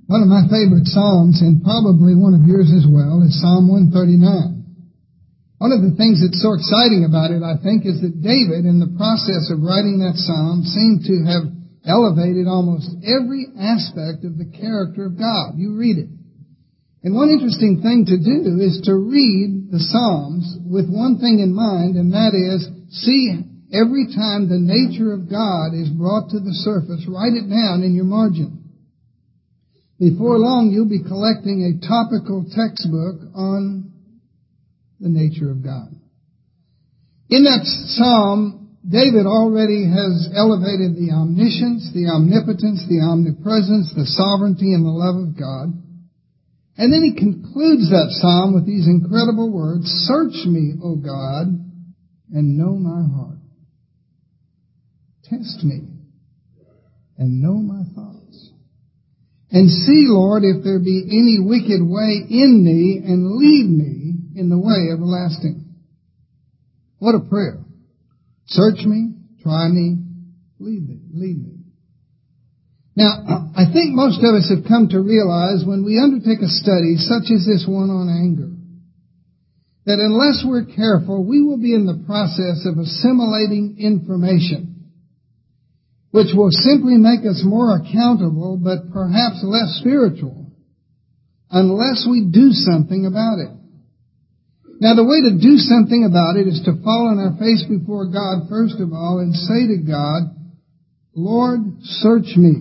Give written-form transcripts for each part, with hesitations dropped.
One of my favorite Psalms, and probably one of yours as well, is Psalm 139. One of the things that's so exciting about it, I think, is that David, in the process of writing that Psalm, seemed to have elevated almost every aspect of the character of God. You read it. And one interesting thing to do is to read the Psalms with one thing in mind, and that is, see every time the nature of God is brought to the surface, write it down in your margin. Before long, you'll be collecting a topical textbook on the nature of God. In that psalm, David already has elevated the omniscience, the omnipotence, the omnipresence, the sovereignty, and the love of God. And then he concludes that psalm with these incredible words, "Search me, O God, and know my heart. Test me, and know my thoughts. And see, Lord, if there be any wicked way in me, and lead me in the way everlasting." What a prayer. Search me, try me, lead me. Now, I think most of us have come to realize when we undertake a study such as this one on anger, that unless we're careful, we will be in the process of assimilating information, which will simply make us more accountable, but perhaps less spiritual, unless we do something about it. Now, the way to do something about it is to fall on our face before God, first of all, and say to God, "Lord, search me."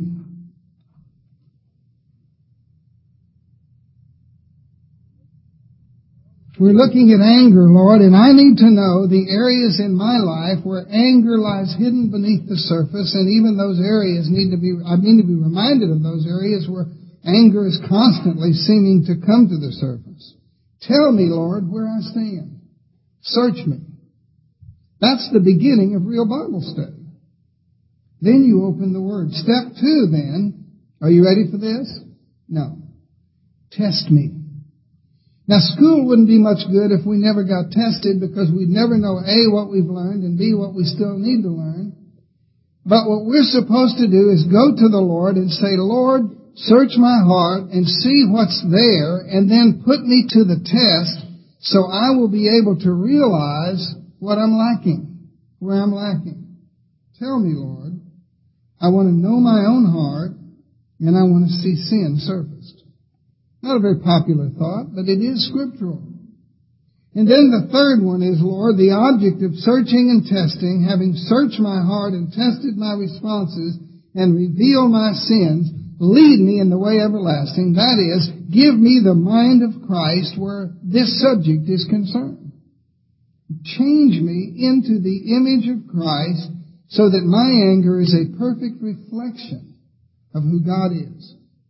We're looking at anger, Lord, and I need to know the areas in my life where anger lies hidden beneath the surface, and even those areas I need to be reminded of those areas where anger is constantly seeming to come to the surface. Tell me, Lord, where I stand. Search me. That's the beginning of real Bible study. Then you open the Word. Step 2, then. Are you ready for this? No. Test me. Now, school wouldn't be much good if we never got tested, because we'd never know, A, what we've learned, and B, what we still need to learn. But what we're supposed to do is go to the Lord and say, "Lord, search my heart and see what's there, and then put me to the test so I will be able to realize what I'm lacking, where I'm lacking. Tell me, Lord. I want to know my own heart, and I want to see sin surfaced." Not a very popular thought, but it is scriptural. And then the third one is, "Lord, the object of searching and testing, having searched my heart and tested my responses and revealed my sins, lead me in the way everlasting." That is, give me the mind of Christ where this subject is concerned. Change me into the image of Christ so that my anger is a perfect reflection of who God is.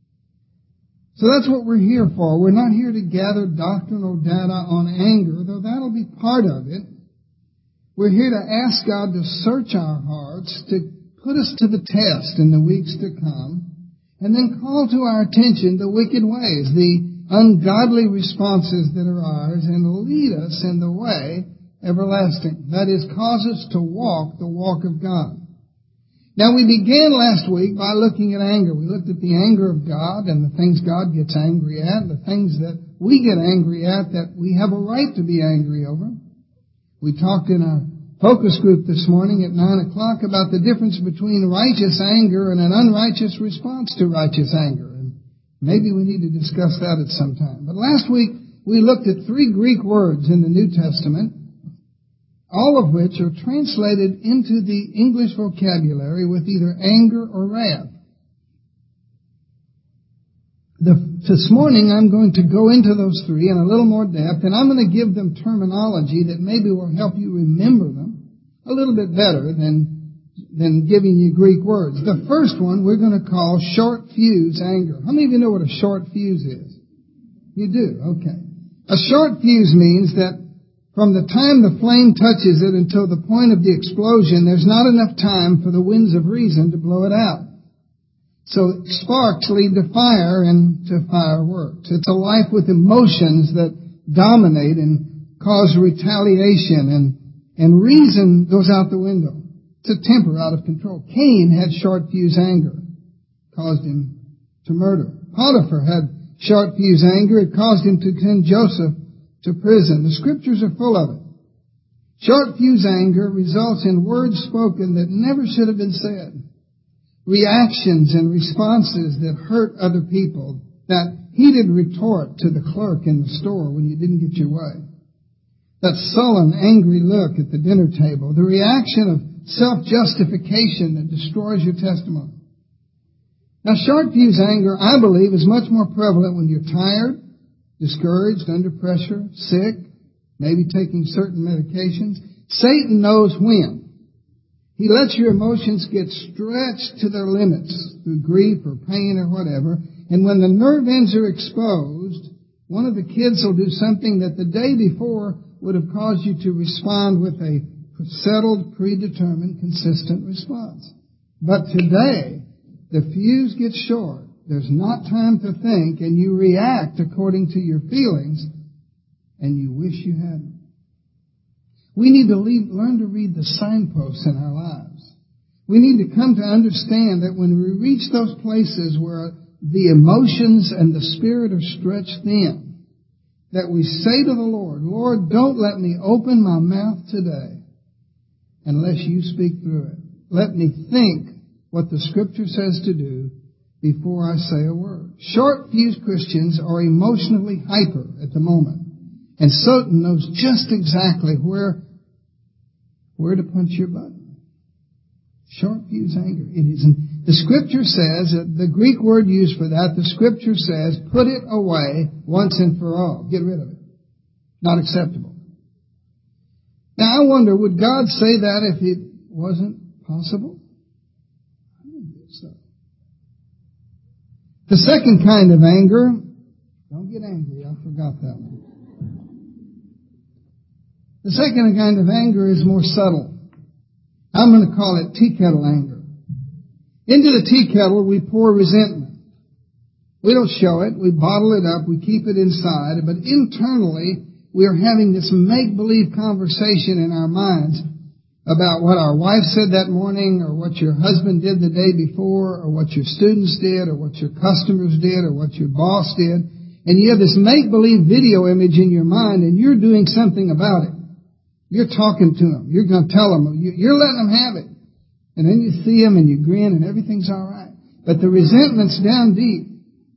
So that's what we're here for. We're not here to gather doctrinal data on anger, though that'll be part of it. We're here to ask God to search our hearts, to put us to the test in the weeks to come, and then call to our attention the wicked ways, the ungodly responses that are ours, and lead us in the way everlasting. That is, cause us to walk the walk of God. Now, we began last week by looking at anger. We looked at the anger of God and the things God gets angry at, and the things that we get angry at that we have a right to be angry over. We talked in our focus group this morning at 9 o'clock about the difference between righteous anger and an unrighteous response to righteous anger. And maybe we need to discuss that at some time. But last week, we looked at 3 Greek words in the New Testament, all of which are translated into the English vocabulary with either anger or wrath. This morning I'm going to go into those 3 in a little more depth, and I'm going to give them terminology that maybe will help you remember them a little bit better than giving you Greek words. The first one we're going to call short fuse anger. How many of you know what a short fuse is? You do? Okay. A short fuse means that from the time the flame touches it until the point of the explosion, there's not enough time for the winds of reason to blow it out. So sparks lead to fire and to fireworks. It's a life with emotions that dominate and cause retaliation, and reason goes out the window. It's a temper out of control. Cain had short fuse anger, caused him to murder. Potiphar had short-fused anger. It caused him to send Joseph to prison. The Scriptures are full of it. Short-fused anger results in words spoken that never should have been said. Reactions and responses that hurt other people. That heated retort to the clerk in the store when you didn't get your way. That sullen, angry look at the dinner table. The reaction of self-justification that destroys your testimony. Now, short-fused anger, I believe, is much more prevalent when you're tired, discouraged, under pressure, sick, maybe taking certain medications. Satan knows when. He lets your emotions get stretched to their limits through grief or pain or whatever. And when the nerve ends are exposed, one of the kids will do something that the day before would have caused you to respond with a settled, predetermined, consistent response. But today, the fuse gets short. There's not time to think, and you react according to your feelings, and you wish you hadn't. We need to learn to read the signposts in our lives. We need to come to understand that when we reach those places where the emotions and the spirit are stretched thin, that we say to the Lord, Lord, don't let me open my mouth today unless you speak through it. Let me think what the Scripture says to do before I say a word. Short-fused Christians are emotionally hyper at the moment. And Satan knows just exactly where to punch your button. Short-fused anger. It isn't. The Scripture says, the Greek word used for that, the Scripture says, put it away once and for all. Get rid of it. Not acceptable. Now, I wonder, would God say that if it wasn't possible? I don't think so. The second kind of anger, don't get angry, I forgot that one. The second kind of anger is more subtle. I'm going to call it tea kettle anger. Into the tea kettle, we pour resentment. We don't show it. We bottle it up. We keep it inside. But internally, we are having this make-believe conversation in our minds about what our wife said that morning, or what your husband did the day before, or what your students did, or what your customers did, or what your boss did. And you have this make-believe video image in your mind, and you're doing something about it. You're talking to them. You're going to tell them. You're letting them have it. And then you see them and you grin and everything's all right. But the resentment's down deep.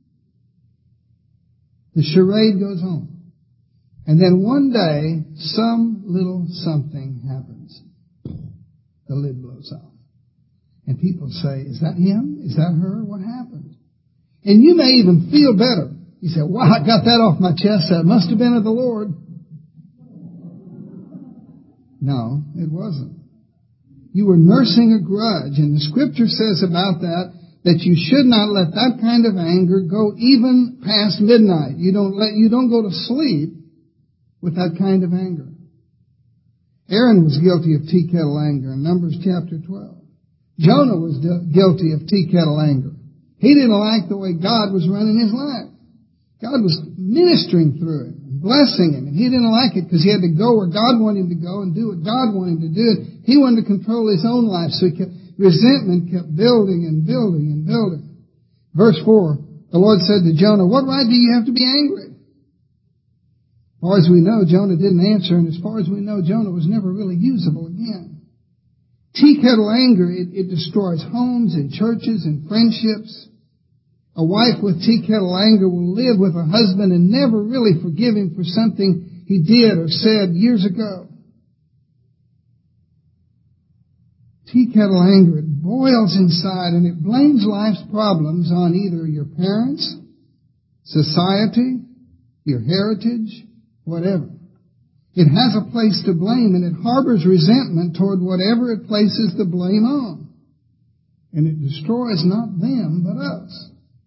The charade goes on. And then one day, some little something happens. The lid blows off. And people say, is that him? Is that her? What happened? And you may even feel better. You say, wow, I got that off my chest. That must have been of the Lord. No, it wasn't. You were nursing a grudge, and the Scripture says about that you should not let that kind of anger go even past midnight. You don't go to sleep with that kind of anger. Aaron was guilty of tea kettle anger in Numbers chapter 12. Jonah was guilty of tea kettle anger. He didn't like the way God was running his life. God was ministering through him, blessing him, and he didn't like it because he had to go where God wanted him to go and do what God wanted him to do. He wanted to control his own life, so resentment kept building and building and building. Verse 4, the Lord said to Jonah, what right do you have to be angry? As far as we know, Jonah didn't answer, and as far as we know, Jonah was never really usable again. Tea kettle anger, it destroys homes and churches and friendships. A wife with tea kettle anger will live with her husband and never really forgive him for something he did or said years ago. Tea kettle anger, it boils inside and it blames life's problems on either your parents, society, your heritage, whatever. It has a place to blame, and it harbors resentment toward whatever it places the blame on. And it destroys not them, but us.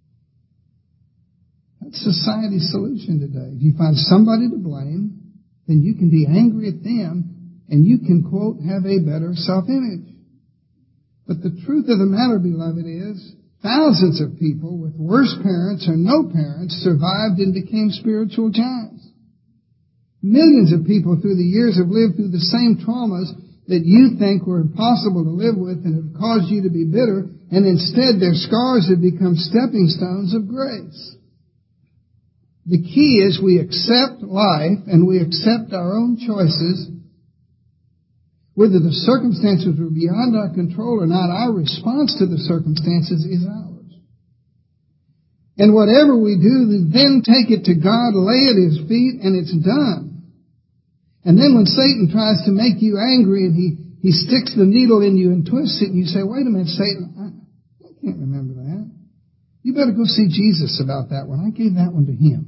That's society's solution today. If you find somebody to blame, then you can be angry at them, and you can, quote, have a better self-image. But the truth of the matter, beloved, is thousands of people with worse parents or no parents survived and became spiritual giants. Millions of people through the years have lived through the same traumas that you think were impossible to live with and have caused you to be bitter, and instead their scars have become stepping stones of grace. The key is we accept life and we accept our own choices. Whether the circumstances are beyond our control or not, our response to the circumstances is ours. And whatever we do, then take it to God, lay it at His feet, and it's done. And then when Satan tries to make you angry and he sticks the needle in you and twists it, and you say, wait a minute, Satan, I can't remember that. You better go see Jesus about that one. I gave that one to Him.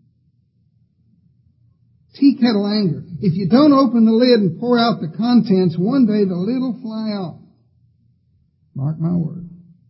Tea kettle anger. If you don't open the lid and pour out the contents, one day the lid will fly off. Mark my word.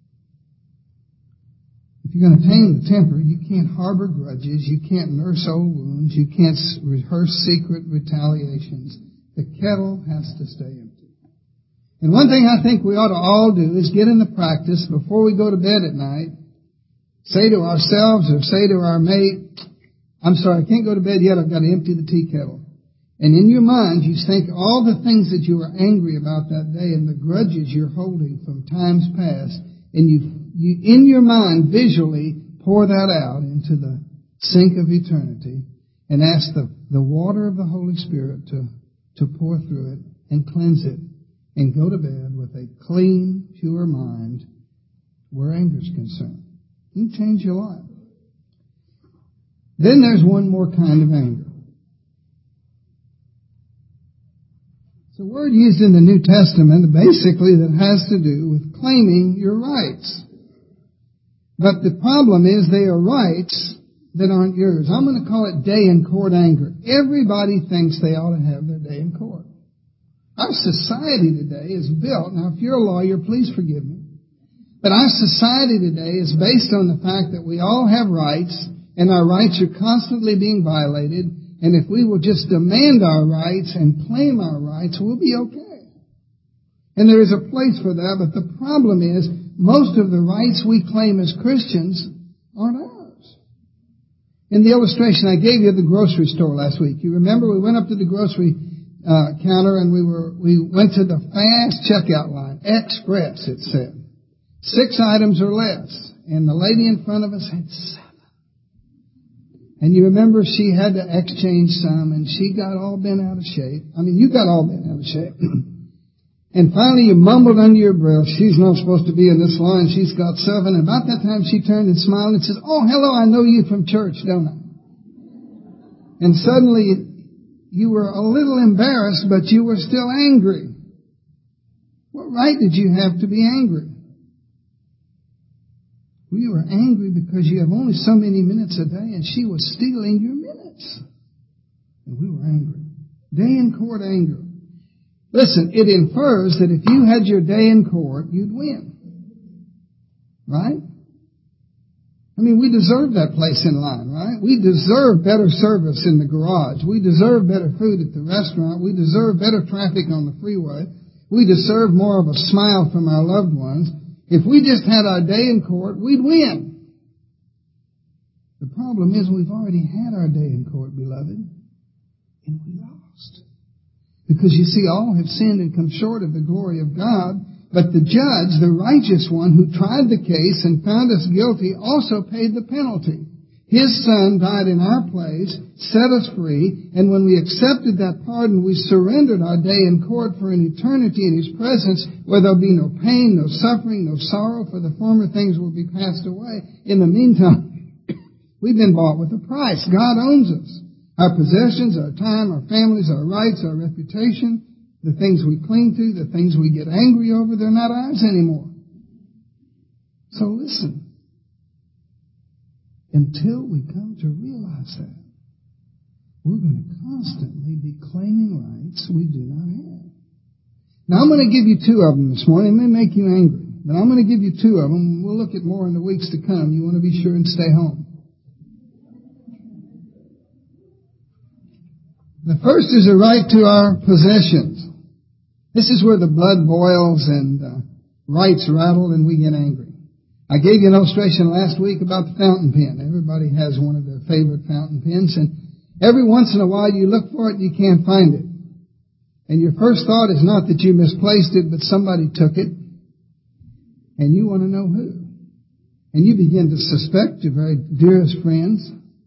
If you're going to tame the temper, you can't harbor grudges, you can't nurse old wounds, you can't rehearse secret retaliations. The kettle has to stay empty. And one thing I think we ought to all do is get in the practice before we go to bed at night, say to ourselves or say to our mate, I'm sorry, I can't go to bed yet, I've got to empty the tea kettle. And in your mind, you think all the things that you were angry about that day and the grudges you're holding from times past, and you in your mind visually pour that out into the sink of eternity and ask the water of the Holy Spirit to pour through it and cleanse it and go to bed with a clean, pure mind where anger is concerned. You can change your life. Then there's one more kind of anger. It's a word used in the New Testament basically that has to do with claiming your rights. But the problem is they are rights that aren't yours. I'm going to call it day in court anger. Everybody thinks they ought to have their day in court. Our society today is built, now if you're a lawyer, please forgive me, but our society today is based on the fact that we all have rights, and our rights are constantly being violated, and if we will just demand our rights and claim our rights, we'll be okay. And there is a place for that, but the problem is most of the rights we claim as Christians aren't ours. In the illustration I gave you at the grocery store last week, you remember we went up to the grocery counter and we went to the fast checkout line, Express it said. 6 items or less, and the lady in front of us had 7. And you remember she had to exchange some, and she got all bent out of shape. I mean, you got all bent out of shape. And finally you mumbled under your breath, she's not supposed to be in this line, she's got 7. And about that time she turned and smiled and says, oh, hello, I know you from church, don't I? And suddenly you were a little embarrassed, but you were still angry. What right did you have to be angry? We were angry because you have only so many minutes a day and she was stealing your minutes. And we were angry. Day in court anger. Listen, it infers that if you had your day in court, you'd win. Right? I mean, we deserve that place in line, right? We deserve better service in the garage. We deserve better food at the restaurant. We deserve better traffic on the freeway. We deserve more of a smile from our loved ones. If we just had our day in court, we'd win. The problem is we've already had our day in court, beloved, and we lost. Because you see, all have sinned and come short of the glory of God, but the judge, the righteous one who tried the case and found us guilty, also paid the penalty. His Son died in our place, set us free, and when we accepted that pardon, we surrendered our day in court for an eternity in His presence, where there'll be no pain, no suffering, no sorrow, for the former things will be passed away. In the meantime, we've been bought with a price. God owns us. Our possessions, our time, our families, our rights, our reputation, the things we cling to, the things we get angry over, they're not ours anymore. So listen. Until we come to realize that, we're going to constantly be claiming rights we do not have. Now, I'm going to give you 2 of them this morning. It may make you angry, but I'm going to give you 2 of them. We'll look at more in the weeks to come. You want to be sure and stay home. The first is a right to our possessions. This is where the blood boils and rights rattle and we get angry. I gave you an illustration last week about the fountain pen. Everybody has one of their favorite fountain pens, and every once in a while you look for it and you can't find it. And your first thought is not that you misplaced it, but somebody took it, and you want to know who. And you begin to suspect your very dearest friends.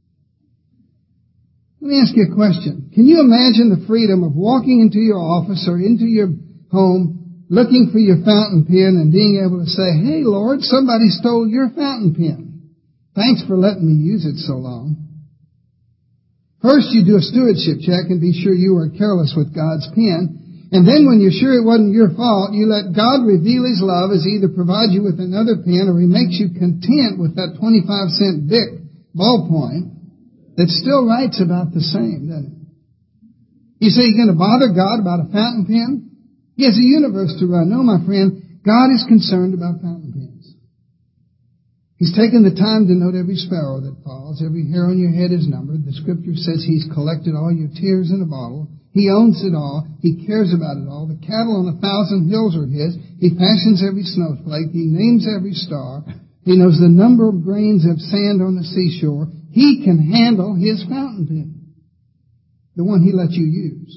Let me ask you a question. Can you imagine the freedom of walking into your office or into your home, looking for your fountain pen and being able to say, "Hey, Lord, somebody stole your fountain pen. Thanks for letting me use it so long." First, you do a stewardship check and be sure you weren't careless with God's pen. And then when you're sure it wasn't your fault, you let God reveal His love as He either provides you with another pen or He makes you content with that 25-cent Bic ballpoint that still writes about the same, doesn't it? You say you're going to bother God about a fountain pen? He has a universe to run. No, my friend, God is concerned about fountain pens. He's taken the time to note every sparrow that falls. Every hair on your head is numbered. The Scripture says He's collected all your tears in a bottle. He owns it all. He cares about it all. The cattle on 1,000 hills are His. He fashions every snowflake. He names every star. He knows the number of grains of sand on the seashore. He can handle His fountain pen, the one He lets you use.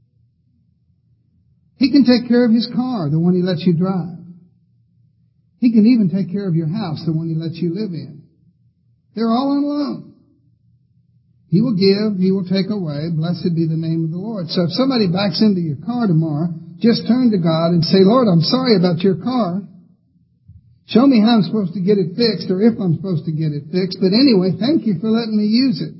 He can take care of His car, the one He lets you drive. He can even take care of your house, the one He lets you live in. They're all on loan. He will give, He will take away. Blessed be the name of the Lord. So if somebody backs into your car tomorrow, just turn to God and say, "Lord, I'm sorry about your car. Show me how I'm supposed to get it fixed, or if I'm supposed to get it fixed. But anyway, thank you for letting me use it.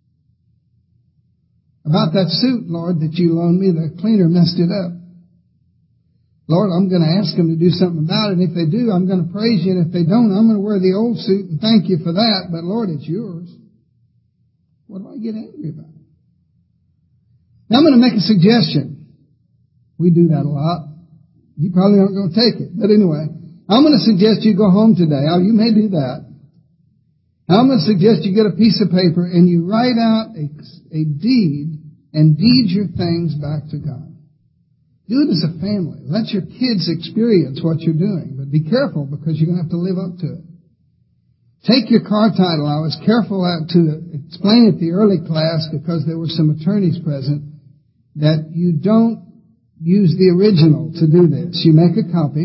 About that suit, Lord, that you loaned me, the cleaner messed it up. Lord, I'm going to ask them to do something about it. If they do, I'm going to praise you. And if they don't, I'm going to wear the old suit and thank you for that. But Lord, it's yours. What do I get angry about? Now I'm going to make a suggestion. We do that a lot. You probably aren't going to take it. But anyway, I'm going to suggest you go home today. You may do that. I'm going to suggest you get a piece of paper and you write out a deed and deed your things back to God. Do it as a family. Let your kids experience what you're doing. But be careful because you're going to have to live up to it. Take your car title. I was careful to explain at the early class because there were some attorneys present that you don't use the original to do this. You make a copy.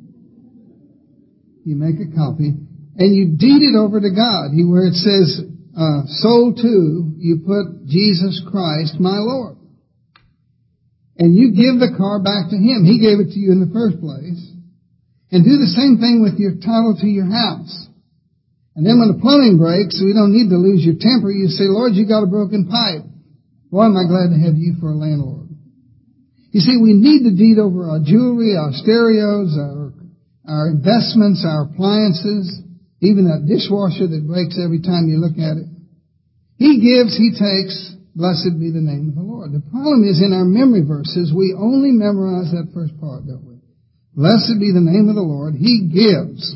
And you deed it over to God. Where it says, sold to, you put Jesus Christ, my Lord. And you give the car back to Him. He gave it to you in the first place. And do the same thing with your title to your house. And then when the plumbing breaks, we don't need to lose your temper. You say, "Lord, you got a broken pipe. Boy, am I glad to have you for a landlord." You see, we need to deed over our jewelry, our stereos, our investments, our appliances, even that dishwasher that breaks every time you look at it. He gives, He takes. Blessed be the name of the Lord. The problem is in our memory verses, we only memorize that first part, don't we? Blessed be the name of the Lord. He gives.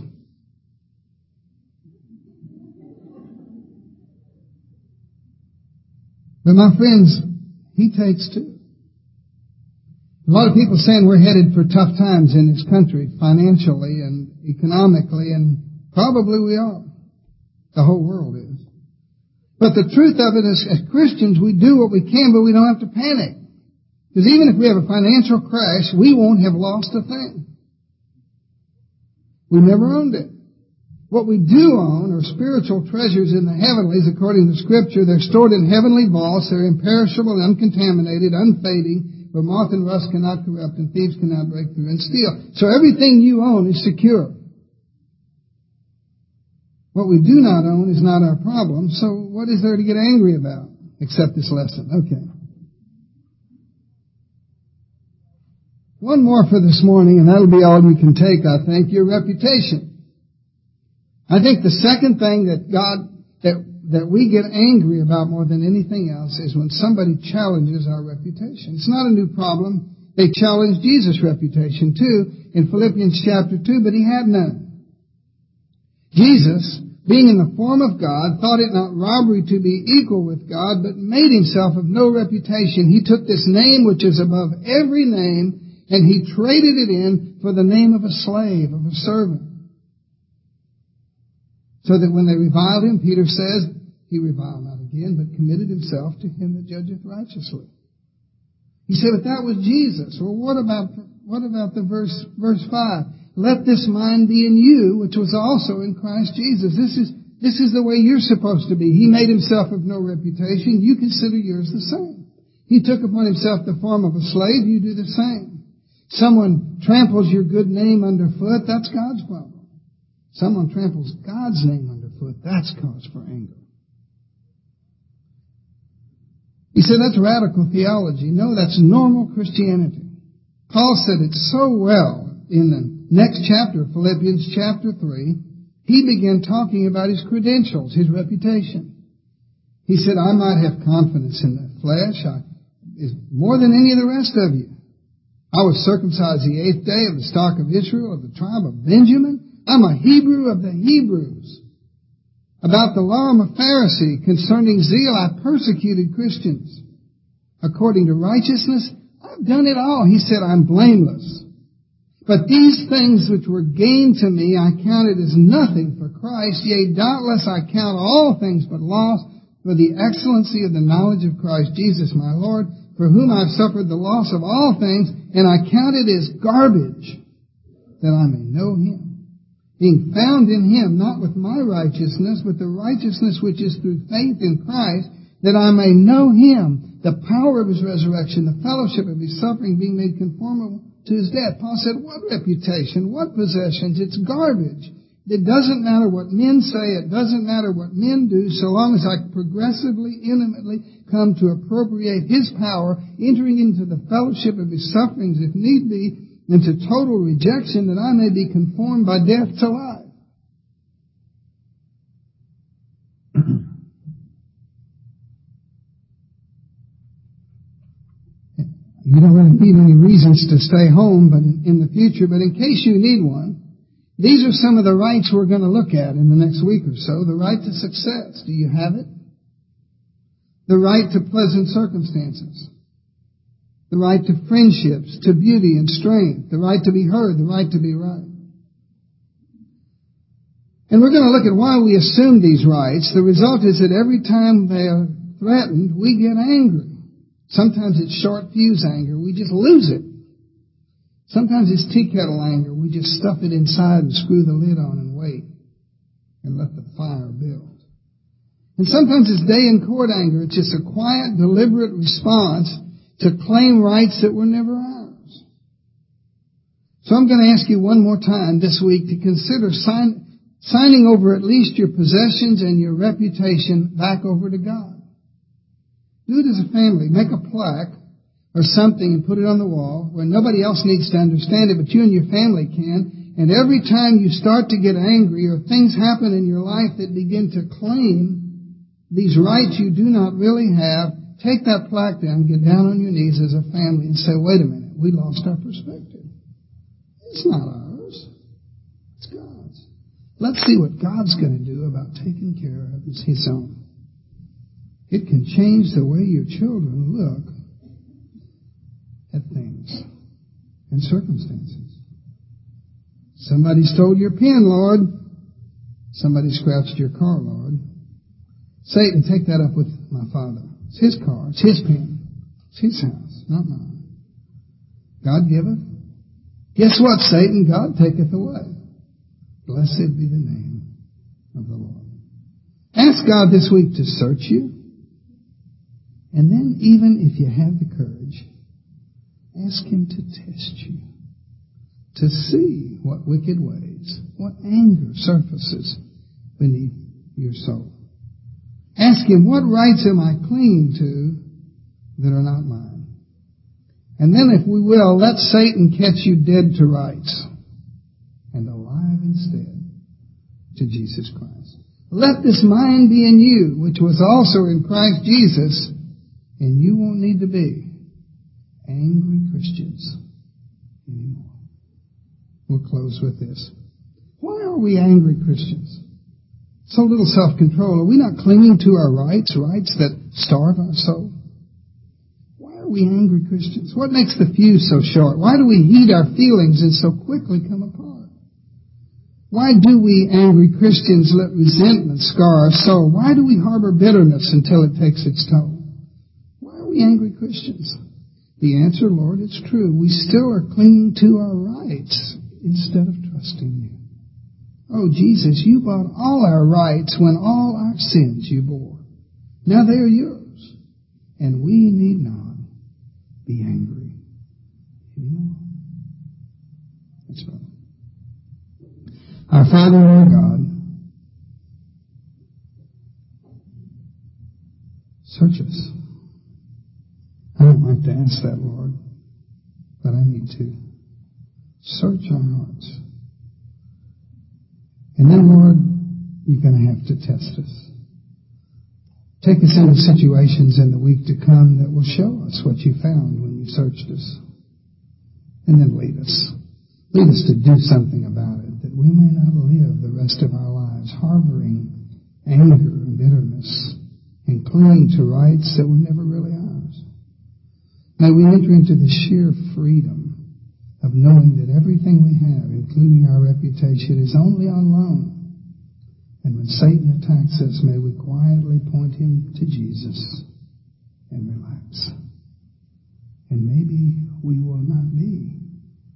But my friends, He takes too. A lot of people saying we're headed for tough times in this country, financially and economically, and probably we are. The whole world is. But the truth of it is, as Christians, we do what we can, but we don't have to panic. Because even if we have a financial crash, we won't have lost a thing. We never owned it. What we do own are spiritual treasures in the heavenlies, according to Scripture. They're stored in heavenly vaults. They're imperishable, uncontaminated, unfading, where moth and rust cannot corrupt and thieves cannot break through and steal. So everything you own is secure. What we do not own is not our problem, so what is there to get angry about except this lesson? Okay. One more for this morning, and that'll be all you can take, I think, your reputation. I think the second thing that we get angry about more than anything else is when somebody challenges our reputation. It's not a new problem. They challenged Jesus' reputation too in Philippians chapter 2, but He had none. Jesus, being in the form of God, thought it not robbery to be equal with God, but made Himself of no reputation. He took this name which is above every name, and He traded it in for the name of a slave, of a servant. So that when they reviled Him, Peter says, He reviled not again, but committed Himself to Him that judgeth righteously. You say, but that was Jesus. Well, what about the verse 5? Let this mind be in you, which was also in Christ Jesus. This is the way you're supposed to be. He made himself of no reputation. You consider yours the same. He took upon himself the form of a slave. You do the same. Someone tramples your good name underfoot. That's God's problem. Someone tramples God's name underfoot. That's cause for anger. He said that's radical theology. No, that's normal Christianity. Paul said it so well in the next chapter, Philippians chapter 3. He began talking about his credentials, his reputation. He said, I might have confidence in the flesh more than any of the rest of you. I was circumcised the 8th day of the stock of Israel, of the tribe of Benjamin. I'm a Hebrew of the Hebrews. About the law, I'm a Pharisee. Concerning zeal, I persecuted Christians. According to righteousness, I've done it all. He said, I'm blameless. But these things which were gain to me, I counted as nothing for Christ. Yea, doubtless I count all things but loss for the excellency of the knowledge of Christ Jesus my Lord, for whom I've suffered the loss of all things, and I count it as garbage, that I may know him, being found in him, not with my righteousness, but the righteousness which is through faith in Christ, that I may know him, the power of his resurrection, the fellowship of his suffering, being made conformable to his death. Paul said, what reputation, what possessions? It's garbage. It doesn't matter what men say. It doesn't matter what men do, so long as I progressively, intimately come to appropriate his power, entering into the fellowship of his sufferings, if need be, into total rejection, that I may be conformed by death to life. You don't really need any reasons to stay home but in the future, but in case you need one, these are some of the rights we're going to look at in the next week or so. The right to success. Do you have it? The right to pleasant circumstances. The right to friendships, to beauty and strength. The right to be heard. The right to be right. And we're going to look at why we assume these rights. The result is that every time they are threatened, we get angry. Sometimes it's short fuse anger. We just lose it. Sometimes it's tea kettle anger. We just stuff it inside and screw the lid on and wait and let the fire build. And sometimes it's day in court anger. It's just a quiet, deliberate response to claim rights that were never ours. So I'm going to ask you one more time this week to consider signing over at least your possessions and your reputation back over to God. Do it as a family. Make a plaque or something and put it on the wall where nobody else needs to understand it, but you and your family can. And every time you start to get angry or things happen in your life that begin to claim these rights you do not really have, take that plaque down, get down on your knees as a family and say, wait a minute, we lost our perspective. It's not ours. It's God's. Let's see what God's going to do about taking care of his own. It can change the way your children look at things and circumstances. Somebody stole your pen, Lord. Somebody scratched your car, Lord. Satan, take that up with my Father. It's his car. It's his pen. It's his house, not mine. God giveth. Guess what, Satan? God taketh away. Blessed be the name of the Lord. Ask God this week to search you. And then, even if you have the courage, ask him to test you, to see what wicked ways, what anger surfaces beneath your soul. Ask him, what rights am I clinging to that are not mine? And then, if we will, let Satan catch you dead to rights and alive instead to Jesus Christ. Let this mind be in you, which was also in Christ Jesus, and you won't need to be angry Christians anymore. We'll close with this. Why are we angry Christians? So little self-control. Are we not clinging to our rights that starve our soul? Why are we angry Christians? What makes the fuse so short? Why do we heat our feelings and so quickly come apart? Why do we angry Christians let resentment scar our soul? Why do we harbor bitterness until it takes its toll? Why are we angry Christians? The answer, Lord, it's true. We still are clinging to our rights instead of trusting you. Oh, Jesus, you bought all our rights when all our sins you bore. Now they are yours, and we need not be angry anymore. Let's pray. Our Father and our God, search us. I don't like to ask that, Lord, but I need to. Search our hearts. And then, Lord, you're going to have to test us. Take us into situations in the week to come that will show us what you found when you searched us. And then lead us. Lead us to do something about it, that we may not live the rest of our lives harboring anger and bitterness and clinging to rights that were never really ours. May we enter into the sheer freedom of knowing that everything we have, including our reputation, is only on loan. And when Satan attacks us, may we quietly point him to Jesus and relax. And maybe we will not be